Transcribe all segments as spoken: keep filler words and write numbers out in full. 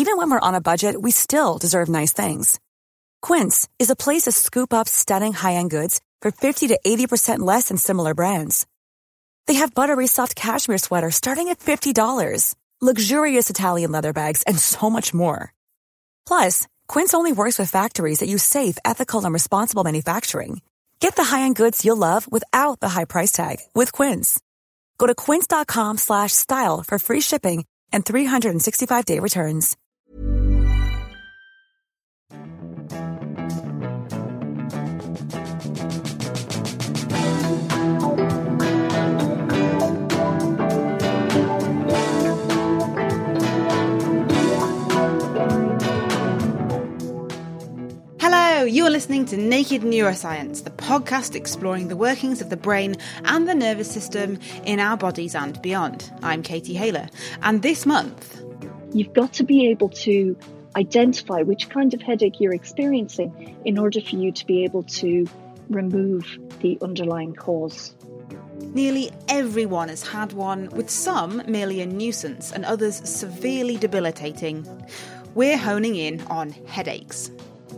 Even when we're on a budget, we still deserve nice things. Quince is a place to scoop up stunning high-end goods for fifty to eighty percent less than similar brands. They have buttery soft cashmere sweaters starting at fifty dollars, luxurious Italian leather bags, and so much more. Plus, Quince only works with factories that use safe, ethical, and responsible manufacturing. Get the high-end goods you'll love without the high price tag with Quince. Go to quince.com slash style for free shipping and three sixty-five day returns. Hello, you are listening to Naked Neuroscience, the podcast exploring the workings of the brain and the nervous system in our bodies and beyond. I'm Katie Haylor, and this month... You've got to be able to identify which kind of headache you're experiencing in order for you to be able to remove the underlying cause. Nearly everyone has had one, with some merely a nuisance and others severely debilitating. We're honing in on headaches.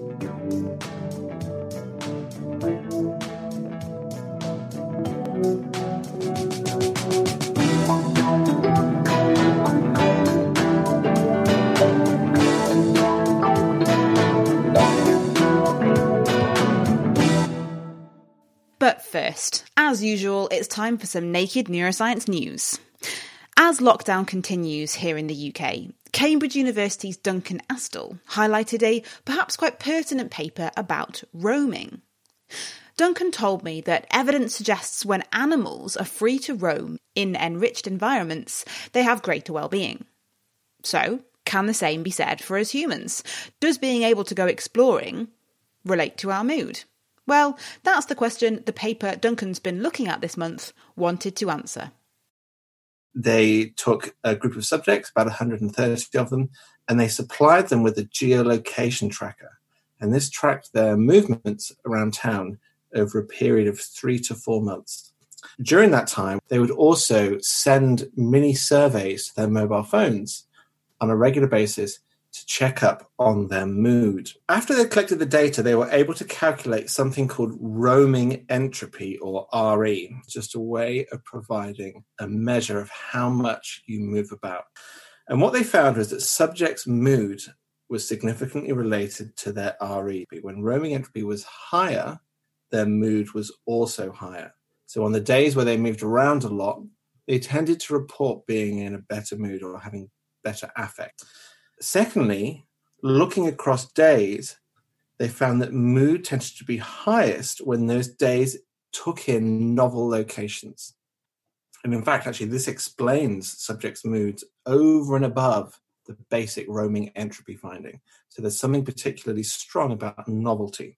But first, as usual, it's time for some Naked Neuroscience news. As lockdown continues here in the U K, Cambridge University's Duncan Astle highlighted a perhaps quite pertinent paper about roaming. Duncan told me that evidence suggests when animals are free to roam in enriched environments, they have greater well-being. So, can the same be said for us humans? Does being able to go exploring relate to our mood? Well, that's the question the paper Duncan's been looking at this month wanted to answer. They took a group of subjects, about one hundred thirty of them, and they supplied them with a geolocation tracker. And this tracked their movements around town over a period of three to four months. During that time, they would also send mini surveys to their mobile phones on a regular basis to check up on their mood. After they collected the data, they were able to calculate something called roaming entropy, or R E, just a way of providing a measure of how much you move about. And what they found was that subjects' mood was significantly related to their R E. When roaming entropy was higher, their mood was also higher. So on the days where they moved around a lot, they tended to report being in a better mood or having better affect. Secondly, looking across days, they found that mood tended to be highest when those days took in novel locations. And in fact, actually, this explains subjects' moods over and above the basic roaming entropy finding. So there's something particularly strong about novelty.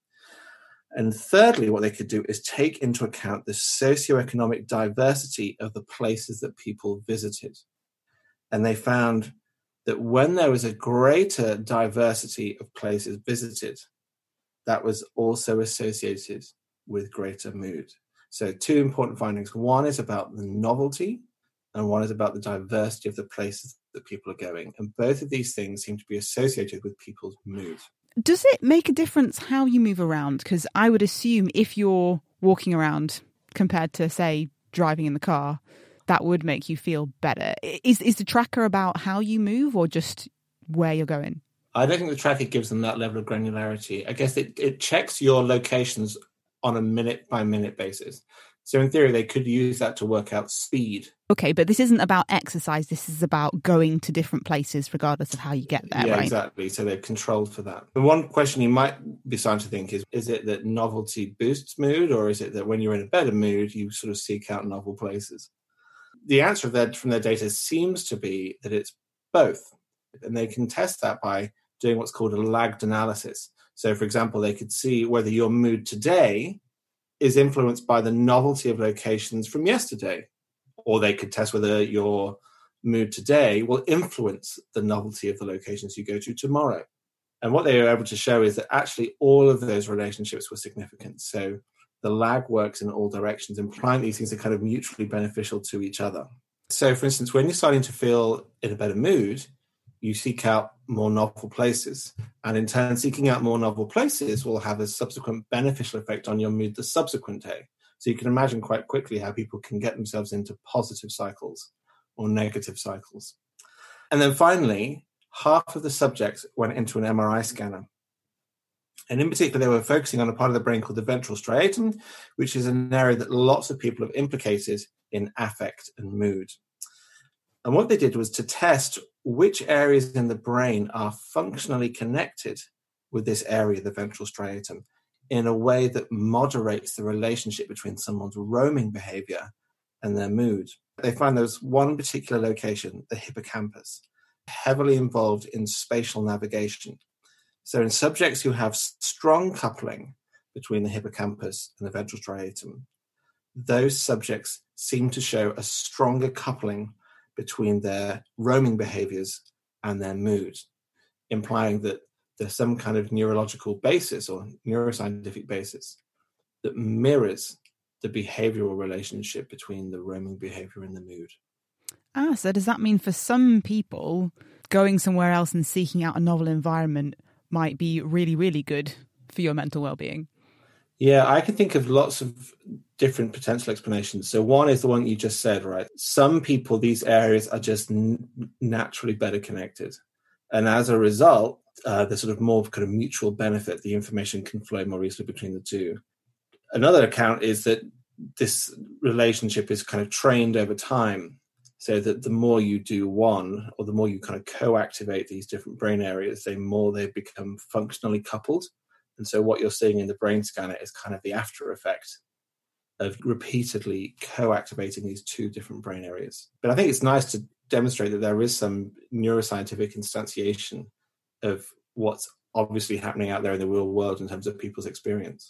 And thirdly, what they could do is take into account the socioeconomic diversity of the places that people visited. And they found that when there was a greater diversity of places visited, that was also associated with greater mood. So two important findings. One is about the novelty, and one is about the diversity of the places that people are going. And both of these things seem to be associated with people's mood. Does it make a difference how you move around? Because I would assume if you're walking around compared to, say, driving in the car, that would make you feel better. Is is the tracker about how you move or just where you're going? I don't think the tracker gives them that level of granularity. I guess it, it checks your locations on a minute-by-minute basis. So in theory, they could use that to work out speed. Okay, but this isn't about exercise. This is about going to different places regardless of how you get there, yeah, right? Exactly. So they're controlled for that. The one question you might be starting to think is, is it that novelty boosts mood, or is it that when you're in a better mood, you sort of seek out novel places? The answer of that from their data seems to be that it's both. And they can test that by doing what's called a lagged analysis. So, for example, they could see whether your mood today is influenced by the novelty of locations from yesterday. Or they could test whether your mood today will influence the novelty of the locations you go to tomorrow. And what they were able to show is that actually all of those relationships were significant. So the lag works in all directions, implying these things are kind of mutually beneficial to each other. So, for instance, when you're starting to feel in a better mood, you seek out more novel places. And in turn, seeking out more novel places will have a subsequent beneficial effect on your mood the subsequent day. So you can imagine quite quickly how people can get themselves into positive cycles or negative cycles. And then finally, half of the subjects went into an M R I scanner. And in particular, they were focusing on a part of the brain called the ventral striatum, which is an area that lots of people have implicated in affect and mood. And what they did was to test which areas in the brain are functionally connected with this area, the ventral striatum, in a way that moderates the relationship between someone's roaming behavior and their mood. They find there's one particular location, the hippocampus, heavily involved in spatial navigation. So in subjects who have strong coupling between the hippocampus and the ventral striatum, those subjects seem to show a stronger coupling between their roaming behaviors and their mood, implying that there's some kind of neurological basis or neuroscientific basis that mirrors the behavioral relationship between the roaming behavior and the mood. Ah, so does that mean for some people, going somewhere else and seeking out a novel environment might be really, really good for your mental well-being? Yeah, I can think of lots of different potential explanations. So one is the one you just said, right? Some people, these areas are just n- naturally better connected. And as a result, uh, there's sort of more kind of mutual benefit. The information can flow more easily between the two. Another account is that this relationship is kind of trained over time, so that the more you do one, or the more you kind of co-activate these different brain areas, the more they become functionally coupled. And so what you're seeing in the brain scanner is kind of the after effect of repeatedly co-activating these two different brain areas. But I think it's nice to demonstrate that there is some neuroscientific instantiation of what's obviously happening out there in the real world in terms of people's experience.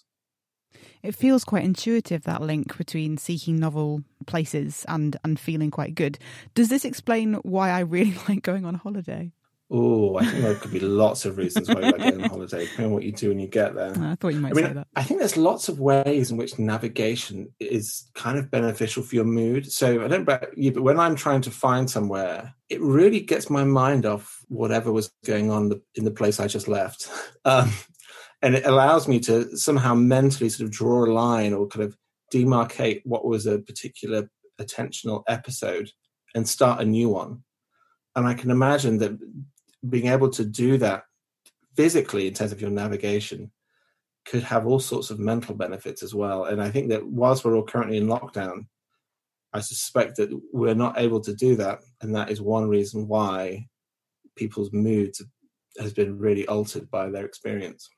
It feels quite intuitive, that link between seeking novel places and, and feeling quite good. Does this explain why I really like going on holiday? Oh, I think there could be lots of reasons why you like going on holiday, depending on what you do when you get there. I thought you might I mean, say that. I think there's lots of ways in which navigation is kind of beneficial for your mood. So I don't know about you, but when I'm trying to find somewhere, it really gets my mind off whatever was going on in the place I just left. Um, and it allows me to somehow mentally sort of draw a line or kind of demarcate what was a particular attentional episode and start a new one. And I can imagine that being able to do that physically in terms of your navigation could have all sorts of mental benefits as well. And I think that whilst we're all currently in lockdown, I suspect that we're not able to do that. And that is one reason why people's moods has been really altered by their experience.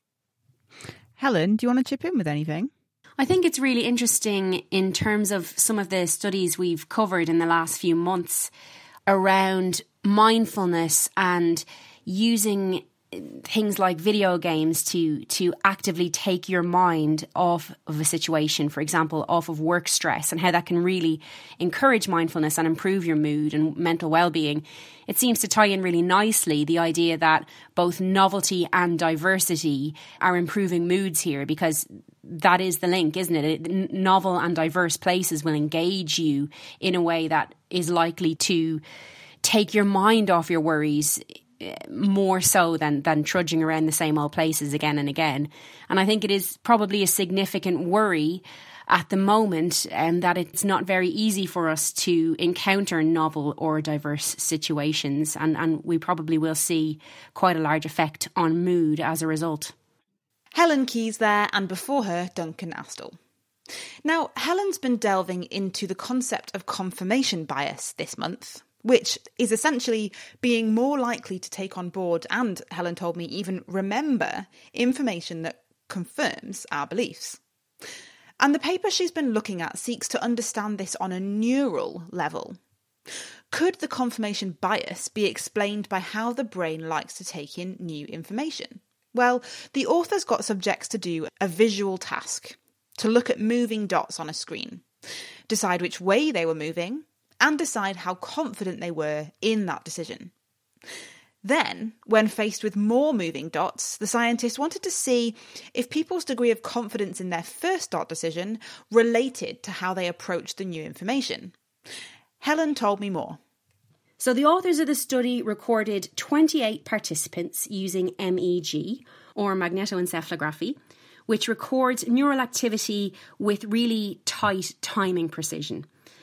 Helen, do you want to chip in with anything? I think it's really interesting in terms of some of the studies we've covered in the last few months around mindfulness and using things like video games to to actively take your mind off of a situation, for example, off of work stress, and how that can really encourage mindfulness and improve your mood and mental well-being. It seems to tie in really nicely the idea that both novelty and diversity are improving moods here, because that is the link, isn't it? it? Novel and diverse places will engage you in a way that is likely to take your mind off your worries more so than than trudging around the same old places again and again. And I think it is probably a significant worry at the moment um, that it's not very easy for us to encounter novel or diverse situations, and, and we probably will see quite a large effect on mood as a result. Helen Keyes there, and before her, Duncan Astle. Now, Helen's been delving into the concept of confirmation bias this month, which is essentially being more likely to take on board and, Helen told me, even remember information that confirms our beliefs. And the paper she's been looking at seeks to understand this on a neural level. Could the confirmation bias be explained by how the brain likes to take in new information? Well, the authors got subjects to do a visual task, to look at moving dots on a screen, decide which way they were moving, and decide how confident they were in that decision. Then, when faced with more moving dots, the scientists wanted to see if people's degree of confidence in their first dot decision related to how they approached the new information. Helen told me more. So the authors of the study recorded twenty-eight participants using M E G, or magnetoencephalography, which records neural activity with really tight timing precision.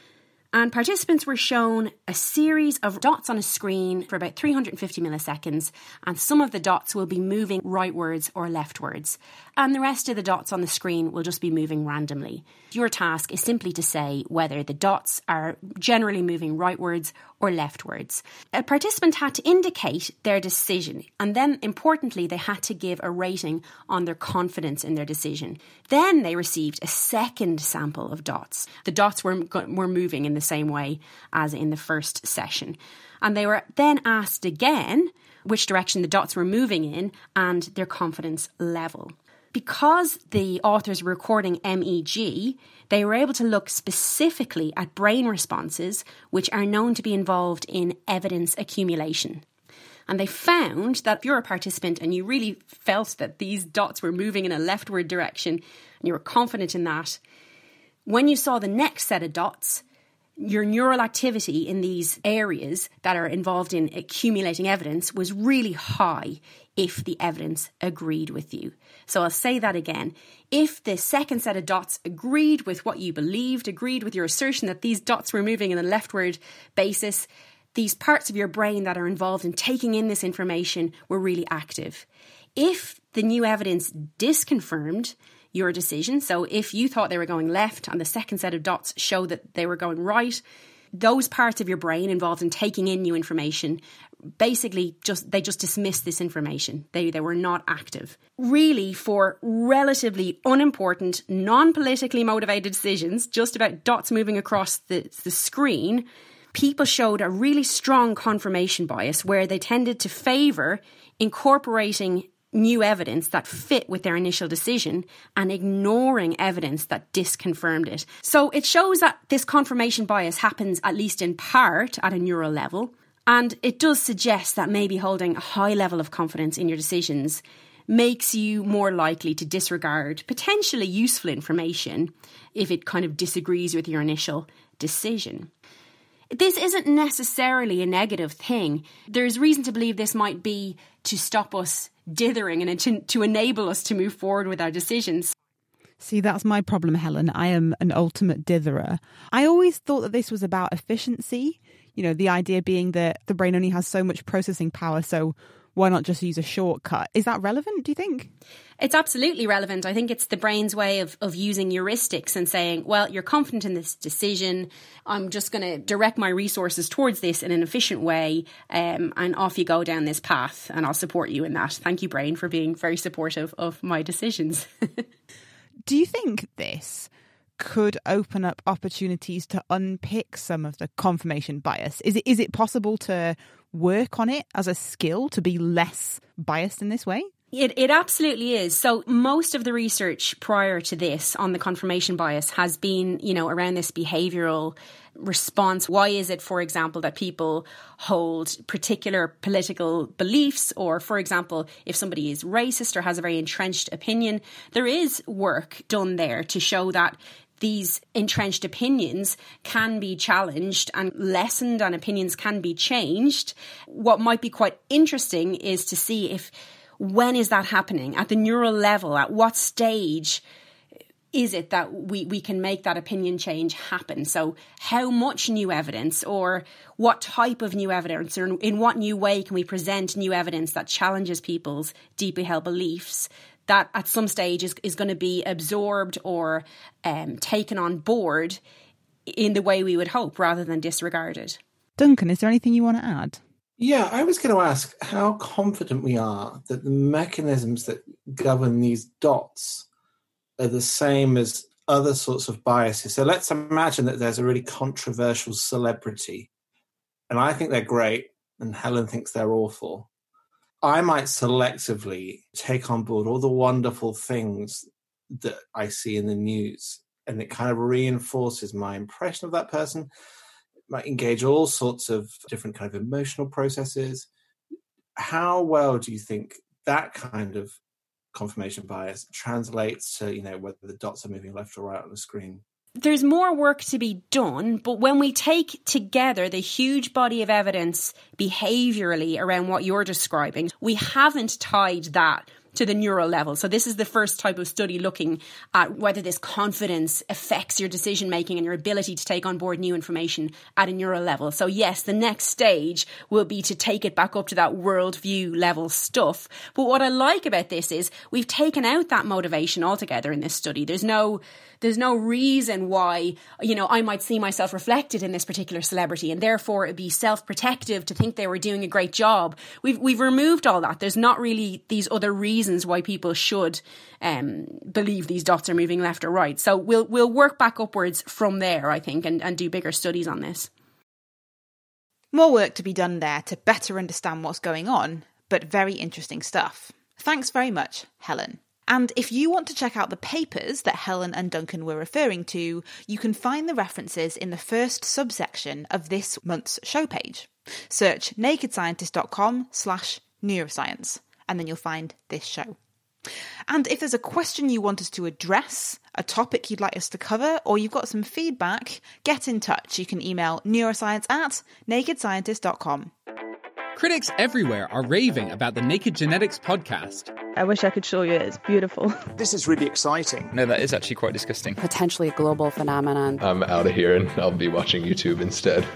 And participants were shown a series of dots on a screen for about three hundred fifty milliseconds, and some of the dots will be moving rightwards or leftwards, and the rest of the dots on the screen will just be moving randomly. Your task is simply to say whether the dots are generally moving rightwards or leftwards. A participant had to indicate their decision, and then importantly they had to give a rating on their confidence in their decision. Then they received a second sample of dots. The dots were, were moving in the same way as in the first session. And they were then asked again which direction the dots were moving in and their confidence level. Because the authors were recording M E G, they were able to look specifically at brain responses which are known to be involved in evidence accumulation. And they found that if you're a participant and you really felt that these dots were moving in a leftward direction and you were confident in that, when you saw the next set of dots, your neural activity in these areas that are involved in accumulating evidence was really high if the evidence agreed with you. So I'll say that again. If the second set of dots agreed with what you believed, agreed with your assertion that these dots were moving in a leftward basis, these parts of your brain that are involved in taking in this information were really active. If the new evidence disconfirmed your decision, so if you thought they were going left and the second set of dots showed that they were going right, those parts of your brain involved in taking in new information basically just they just dismissed this information. They they were not active. Really, for relatively unimportant, non-politically motivated decisions, just about dots moving across the, the screen, people showed a really strong confirmation bias where they tended to favour incorporating new evidence that fit with their initial decision and ignoring evidence that disconfirmed it. So it shows that this confirmation bias happens at least in part at a neural level, and it does suggest that maybe holding a high level of confidence in your decisions makes you more likely to disregard potentially useful information if it kind of disagrees with your initial decision. This isn't necessarily a negative thing. There's reason to believe this might be to stop us dithering and to, to enable us to move forward with our decisions. See, that's my problem, Helen. I am an ultimate ditherer. I always thought that this was about efficiency. You know, the idea being that the brain only has so much processing power, so why not just use a shortcut? Is that relevant, do you think? It's absolutely relevant. I think it's the brain's way of, of using heuristics and saying, well, you're confident in this decision. I'm just going to direct my resources towards this in an efficient way, um, and off you go down this path, and I'll support you in that. Thank you, brain, for being very supportive of my decisions. Do you think this could open up opportunities to unpick some of the confirmation bias? Is it is it possible to work on it as a skill to be less biased in this way? It, it absolutely is. So most of the research prior to this on the confirmation bias has been, you know, around this behavioural response. Why is it, for example, that people hold particular political beliefs? Or, for example, if somebody is racist or has a very entrenched opinion, there is work done there to show that these entrenched opinions can be challenged and lessened, and opinions can be changed. What might be quite interesting is to see if, when is that happening? At the neural level, at what stage is it that we, we can make that opinion change happen? So how much new evidence, or what type of new evidence, or in what new way can we present new evidence that challenges people's deeply held beliefs, that at some stage is, is going to be absorbed or um, taken on board in the way we would hope, rather than disregarded. Duncan, is there anything you want to add? Yeah, I was going to ask how confident we are that the mechanisms that govern these dots are the same as other sorts of biases. So let's imagine that there's a really controversial celebrity, and I think they're great, and Helen thinks they're awful. I might selectively take on board all the wonderful things that I see in the news, and it kind of reinforces my impression of that person. It might engage all sorts of different kind of emotional processes. How well do you think that kind of confirmation bias translates to, you know, whether the dots are moving left or right on the screen? there's more work to be done, but when we take together the huge body of evidence behaviourally around what you're describing, we haven't tied that to the neural level. So this is the first type of study looking at whether this confidence affects your decision making and your ability to take on board new information at a neural level. So yes, the next stage will be to take it back up to that worldview level stuff. But what I like about this is we've taken out that motivation altogether in this study. There's no There's no reason why, you know, I might see myself reflected in this particular celebrity and therefore it'd be self-protective to think they were doing a great job. We've we've removed all that. There's not really these other reasons why people should um, believe these dots are moving left or right. So we'll we'll work back upwards from there, I think, and, and do bigger studies on this. More work to be done there to better understand what's going on, but very interesting stuff. Thanks very much, Helen. And if you want to check out the papers that Helen and Duncan were referring to, you can find the references in the first subsection of this month's show page. Search nakedscientist.com slash neuroscience, and then you'll find this show. And if there's a question you want us to address, a topic you'd like us to cover, or you've got some feedback, get in touch. You can email neuroscience at nakedscientist dot com. Critics everywhere are raving about the Naked Genetics podcast. I wish I could show you it. It's beautiful. This is really exciting. No, that is actually quite disgusting. Potentially a global phenomenon. I'm out of here and I'll be watching YouTube instead.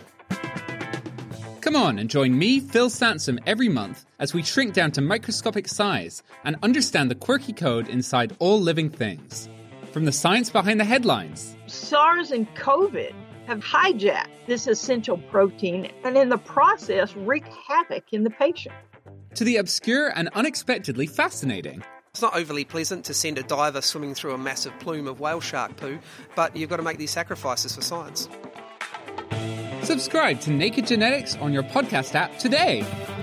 Come on and join me, Phil Sansom, every month as we shrink down to microscopic size and understand the quirky code inside all living things. From the science behind the headlines. SARS and COVID have hijacked this essential protein and in the process wreak havoc in the patient. To the obscure and unexpectedly fascinating. It's not overly pleasant to send a diver swimming through a massive plume of whale shark poo, but you've got to make these sacrifices for science. Subscribe to Naked Genetics on your podcast app today.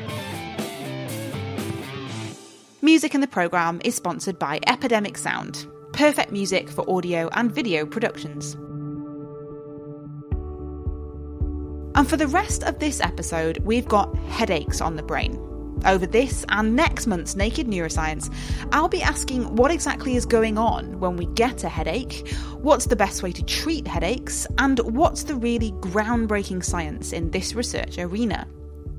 Music in the programme is sponsored by Epidemic Sound. Perfect music for audio and video productions. And for the rest of this episode, we've got headaches on the brain. Over this and next month's Naked Neuroscience, I'll be asking what exactly is going on when we get a headache, what's the best way to treat headaches, and what's the really groundbreaking science in this research arena.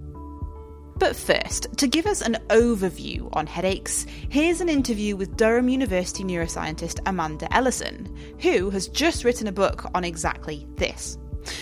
But first, to give us an overview on headaches, here's an interview with Durham University neuroscientist Amanda Ellison, who has just written a book on exactly this.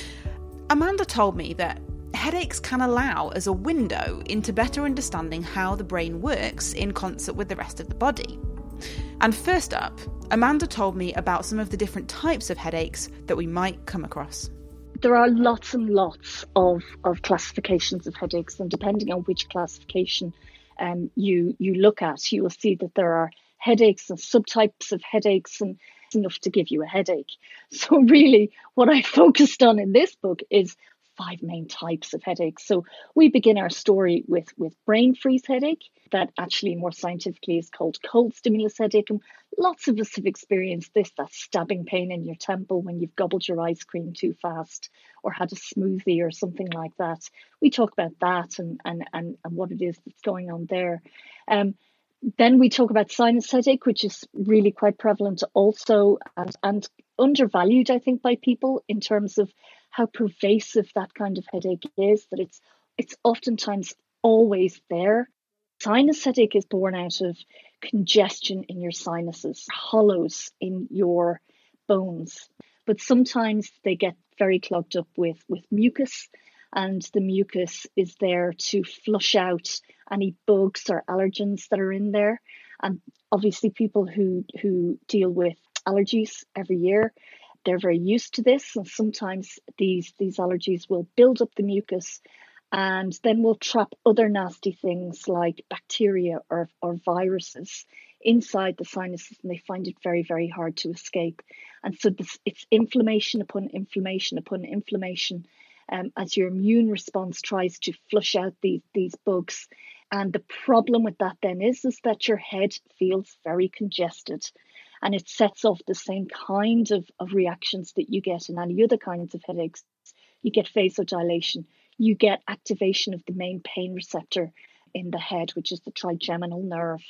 Amanda told me that headaches can allow as a window into better understanding how the brain works in concert with the rest of the body. And first up, Amanda told me about some of the different types of headaches that we might come across. There are lots and lots of, of classifications of headaches, and depending on which classification um, you you look at, you will see that there are headaches and subtypes of headaches, and it's enough to give you a headache. So really, what I focused on in this book is five main types of headaches. So we begin our story with, with brain freeze headache, that actually more scientifically is called cold stimulus headache. And lots of us have experienced this, that stabbing pain in your temple when you've gobbled your ice cream too fast or had a smoothie or something like that. We talk about that and, and, and, and what it is that's going on there. Um, then we talk about sinus headache, which is really quite prevalent also and, and undervalued, I think, by people in terms of how pervasive that kind of headache is, that it's it's oftentimes always there. Sinus headache is born out of congestion in your sinuses, hollows in your bones. But sometimes they get very clogged up with, with mucus, and the mucus is there to flush out any bugs or allergens that are in there. And obviously people who, who deal with allergies every year, they're very used to this, and sometimes these, these allergies will build up the mucus and then will trap other nasty things like bacteria or, or viruses inside the sinuses, and they find it very, very hard to escape. And so this, it's inflammation upon inflammation upon inflammation um, as your immune response tries to flush out these, these bugs. And the problem with that then is, is that your head feels very congested. And it sets off the same kind of, of reactions that you get in any other kinds of headaches. You get vasodilation, you get activation of the main pain receptor in the head, which is the trigeminal nerve.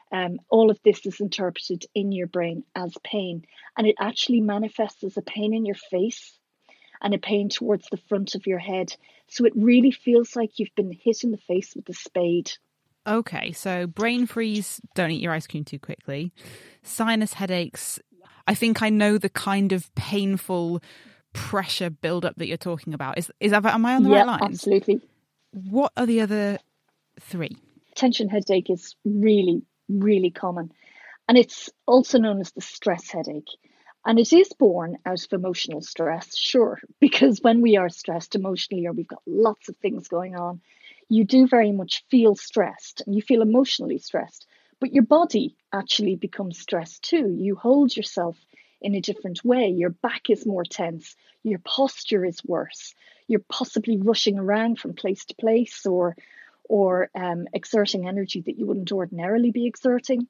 Um, all of this is interpreted in your brain as pain, and it actually manifests as a pain in your face and a pain towards the front of your head. So it really feels like you've been hit in the face with a spade. Okay, so brain freeze, don't eat your ice cream too quickly. Sinus headaches, I think I know the kind of painful pressure build-up that you're talking about. Is is that, am I on the yeah, right lines? Absolutely. What are the other three? Tension headache is really, really common. And it's also known as the stress headache. And it is born out of emotional stress, sure, because when we are stressed emotionally or we've got lots of things going on, you do very much feel stressed and you feel emotionally stressed. But your body actually becomes stressed too. You hold yourself in a different way. Your back is more tense. Your posture is worse. You're possibly rushing around from place to place or, or um, exerting energy that you wouldn't ordinarily be exerting.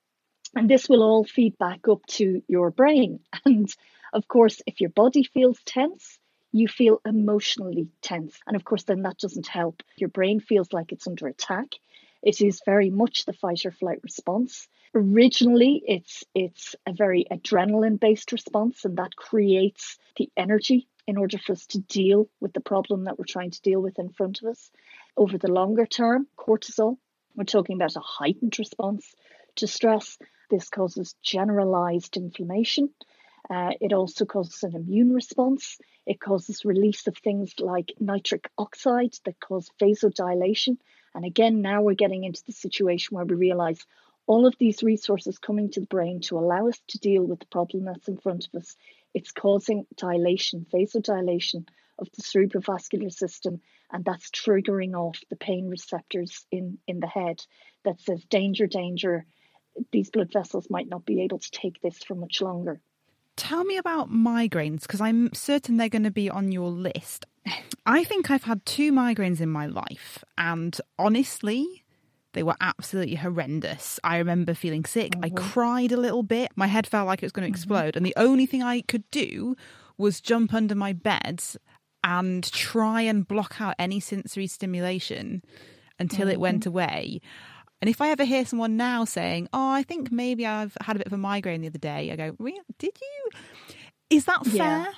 And this will all feed back up to your brain. And of course, if your body feels tense, you feel emotionally tense. And of course, then that doesn't help. Your brain feels like it's under attack. It is very much the fight or flight response. Originally, it's it's a very adrenaline-based response, and that creates the energy in order for us to deal with the problem that we're trying to deal with in front of us. Over the longer term, cortisol, we're talking about a heightened response to stress. This causes generalized inflammation. Uh, it also causes an immune response. It causes release of things like nitric oxide that cause vasodilation. And again, now we're getting into the situation where we realize all of these resources coming to the brain to allow us to deal with the problem that's in front of us. It's causing dilation, vasodilation of the cerebrovascular system, and that's triggering off the pain receptors in, in the head that says, danger, danger, these blood vessels might not be able to take this for much longer. Tell me about migraines, because I'm certain they're going to be on your list. I think I've had two migraines in my life, and honestly, they were absolutely horrendous. I remember feeling sick. Mm-hmm. I cried a little bit. My head felt like it was going to explode. Mm-hmm. And the only thing I could do was jump under my bed and try and block out any sensory stimulation until mm-hmm. it went away. And if I ever hear someone now saying, oh, I think maybe I've had a bit of a migraine the other day, I go, really? Did you? Is that fair? Yeah.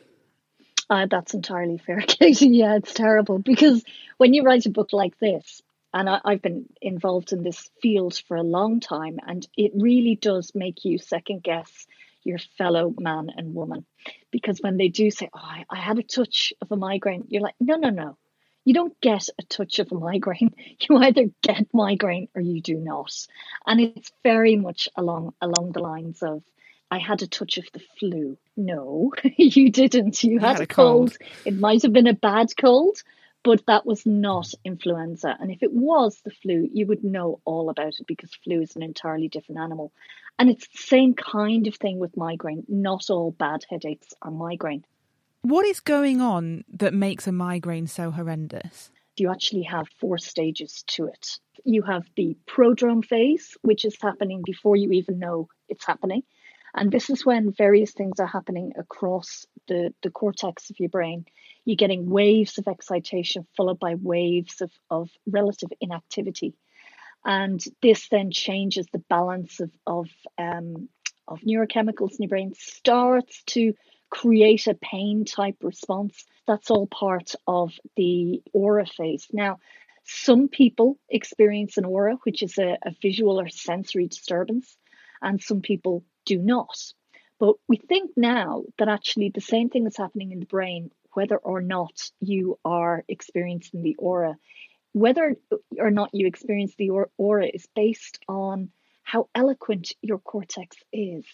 Uh, that's entirely fair, Katie. Yeah, it's terrible. Because when you write a book like this, and I, I've been involved in this field for a long time, and it really does make you second guess your fellow man and woman. Because when they do say, oh, I, I had a touch of a migraine, you're like, no, no, no. You don't get a touch of a migraine. You either get migraine or you do not. And it's very much along along the lines of, I had a touch of the flu. No, you didn't. You, you had, had a cold. cold. It might have been a bad cold, but that was not influenza. And if it was the flu, you would know all about it because flu is an entirely different animal. And it's the same kind of thing with migraine. Not all bad headaches are migraine. What is going on that makes a migraine so horrendous? You actually have four stages to it. You have the prodrome phase, which is happening before you even know it's happening. And this is when various things are happening across the, the cortex of your brain. You're getting waves of excitation followed by waves of, of relative inactivity. And this then changes the balance of, of, um, of neurochemicals in your brain, starts to create a pain type response. That's all part of the aura phase. Now, some people experience an aura, which is a, a visual or sensory disturbance, and some people do not. But we think now that actually the same thing is happening in the brain, whether or not you are experiencing the aura. Whether or not you experience the aura is based on how eloquent your cortex is.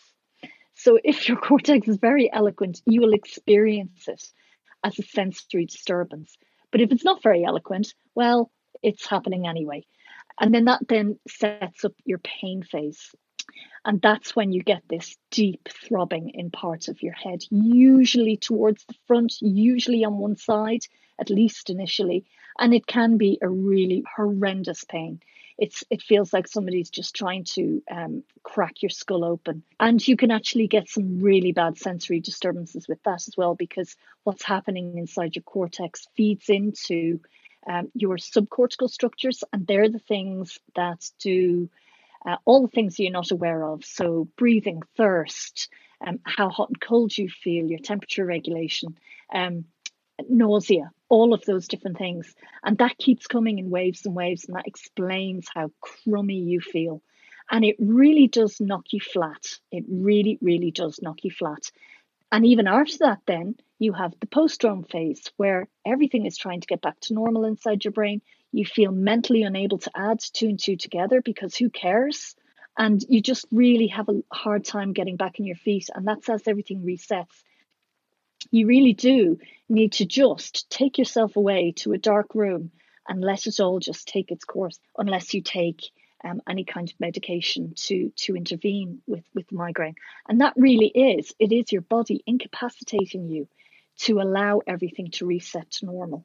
So if your cortex is very eloquent, you will experience it as a sensory disturbance. But if it's not very eloquent, well, it's happening anyway. And then that then sets up your pain phase. And that's when you get this deep throbbing in parts of your head, usually towards the front, usually on one side, at least initially. And it can be a really horrendous pain. It's it feels like somebody's just trying to um, crack your skull open. And you can actually get some really bad sensory disturbances with that as well, because what's happening inside your cortex feeds into um, your subcortical structures. And they're the things that do uh, all the things you're not aware of. So breathing, thirst, um, how hot and cold you feel, your temperature regulation, um, nausea, all of those different things. And that keeps coming in waves and waves, and that explains how crummy you feel. And it really does knock you flat. It really, really does knock you flat. And even after that, then you have the post-drone phase where everything is trying to get back to normal inside your brain. You feel mentally unable to add two and two together because who cares? And you just really have a hard time getting back on your feet. And that's as everything resets. You really do need to just take yourself away to a dark room and let it all just take its course, unless you take Um, any kind of medication to to intervene with, with migraine. And that really is, it is your body incapacitating you to allow everything to reset to normal.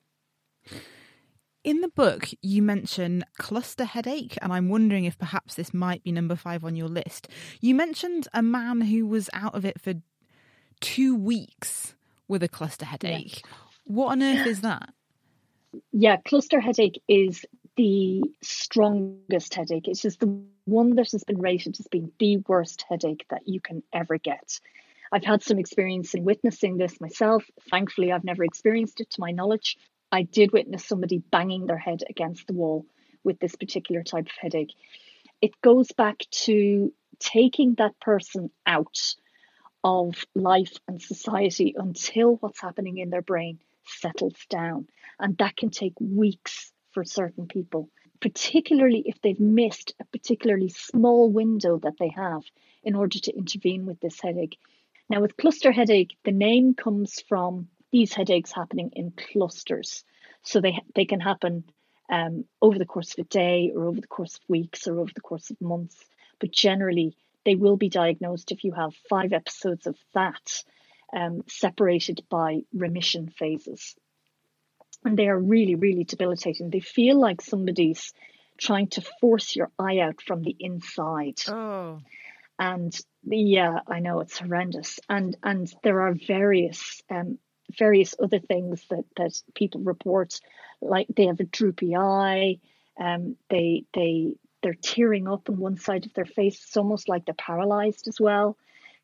In the book, you mention cluster headache, and I'm wondering if perhaps this might be number five on your list. You mentioned a man who was out of it for two weeks with a cluster headache. Yeah. What on earth is that? Yeah, cluster headache is the strongest headache. It's just the one that has been rated as being the worst headache that you can ever get. I've had some experience in witnessing this myself. Thankfully, I've never experienced it to my knowledge. I did witness somebody banging their head against the wall with this particular type of headache. It goes back to taking that person out of life and society until what's happening in their brain settles down. And that can take weeks for certain people, particularly if they've missed a particularly small window that they have in order to intervene with this headache. Now, with cluster headache, the name comes from these headaches happening in clusters. So they they can happen um, over the course of a day or over the course of weeks or over the course of months. But generally, they will be diagnosed if you have five episodes of that um, separated by remission phases. And they are really, really debilitating. They feel like somebody's trying to force your eye out from the inside. Oh. And yeah, I know, it's horrendous. And and there are various um, various other things that, that people report, like they have a droopy eye, um, they they they're tearing up on one side of their face. It's almost like they're paralyzed as well.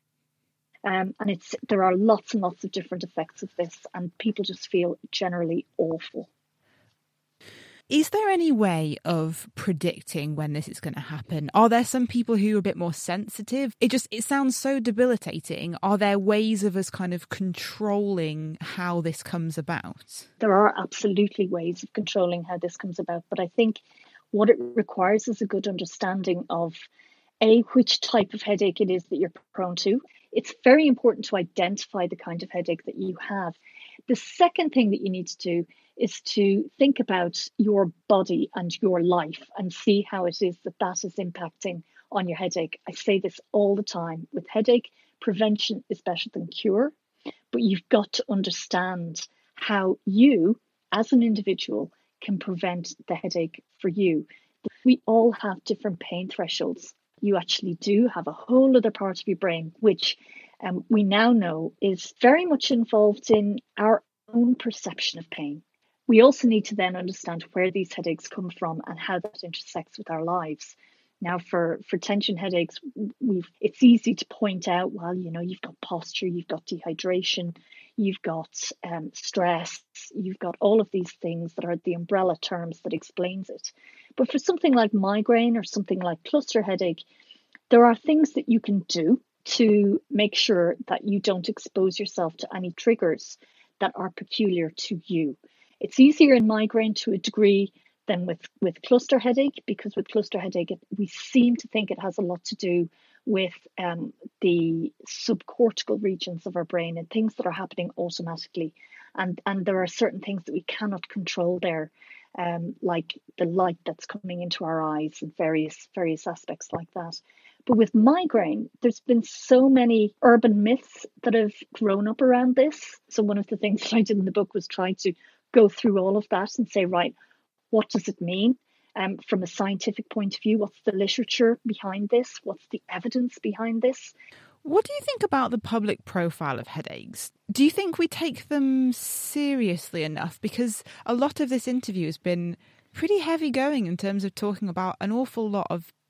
Um, and it's there are lots and lots of different effects of this, and people just feel generally awful. Is there any way of predicting when this is going to happen? Are there some people who are a bit more sensitive? It just it sounds so debilitating. Are there ways of us kind of controlling how this comes about? There are absolutely ways of controlling how this comes about, but I think what it requires is a good understanding of A, which type of headache it is that you're prone to. It's very important to identify the kind of headache that you have. The second thing that you need to do is to think about your body and your life and see how it is that that is impacting on your headache. I say this all the time. With headache, prevention is better than cure, but you've got to understand how you, as an individual, can prevent the headache for you. We all have different pain thresholds. You actually do have a whole other part of your brain, which um, we now know is very much involved in our own perception of pain. We also need to then understand where these headaches come from and how that intersects with our lives. Now, for, for tension headaches, we've it's easy to point out, well, you know, you've got posture, you've got dehydration, you've got um, stress, you've got all of these things that are the umbrella terms that explains it. But for something like migraine or something like cluster headache, there are things that you can do to make sure that you don't expose yourself to any triggers that are peculiar to you. It's easier in migraine to a degree than with, with cluster headache, because with cluster headache, it, we seem to think it has a lot to do with um, the subcortical regions of our brain and things that are happening automatically. And, and there are certain things that we cannot control there, um, like the light that's coming into our eyes and various, various aspects like that. But with migraine, there's been so many urban myths that have grown up around this. So one of the things that I did in the book was try to go through all of that and say, right, what does it mean um, from a scientific point of view? What's the literature behind this? What's the evidence behind this? What do you think about the public profile of headaches? Do you think we take them seriously enough? Because a lot of this interview has been pretty heavy going in terms of talking about an awful lot of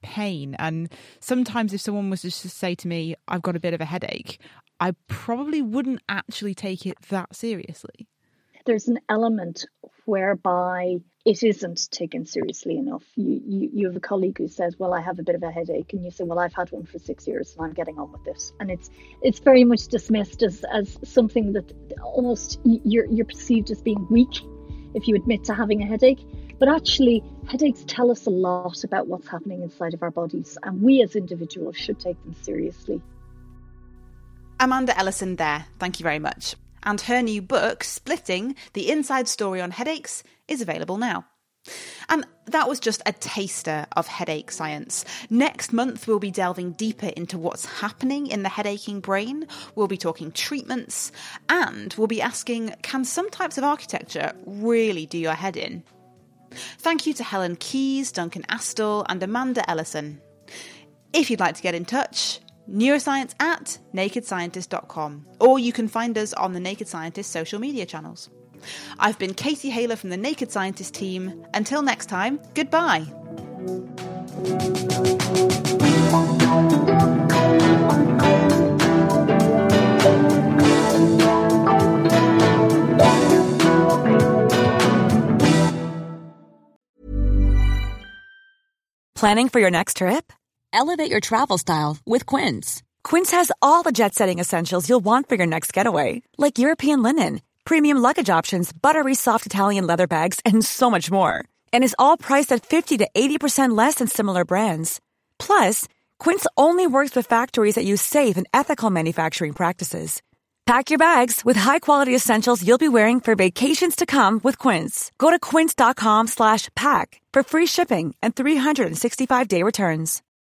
pain. And sometimes if someone was just to say to me, I've got a bit of a headache, I probably wouldn't actually take it that seriously. There's an element whereby it isn't taken seriously enough. You, you you have a colleague who says, well, I have a bit of a headache. And you say, well, I've had one for six years and I'm getting on with it. And it's it's very much dismissed as, as something that almost you're, you're perceived as being weak if you admit to having a headache. But actually, headaches tell us a lot about what's happening inside of our bodies. And we as individuals should take them seriously. Amanda Ellison there. Thank you very much. And her new book, Splitting, The Inside Story on Headaches, is available now. And that was just a taster of headache science. Next month, we'll be delving deeper into what's happening in the headaching brain. We'll be talking treatments, and we'll be asking, can some types of architecture really do your head in? Thank you to Helen Keyes, Duncan Astle, and Amanda Ellison. If you'd like to get in touch, neuroscience at naked scientist dot com, or you can find us on the Naked Scientist social media channels. I've been Katie Haler from the Naked Scientist team. Until next time, goodbye. Planning for your next trip? Elevate your travel style with Quince. Quince has all the jet-setting essentials you'll want for your next getaway, like European linen, premium luggage options, buttery soft Italian leather bags, and so much more. And is all priced at fifty to eighty percent less than similar brands. Plus, Quince only works with factories that use safe and ethical manufacturing practices. Pack your bags with high-quality essentials you'll be wearing for vacations to come with Quince. Go to quince dot com slash pack for free shipping and three sixty-five day returns.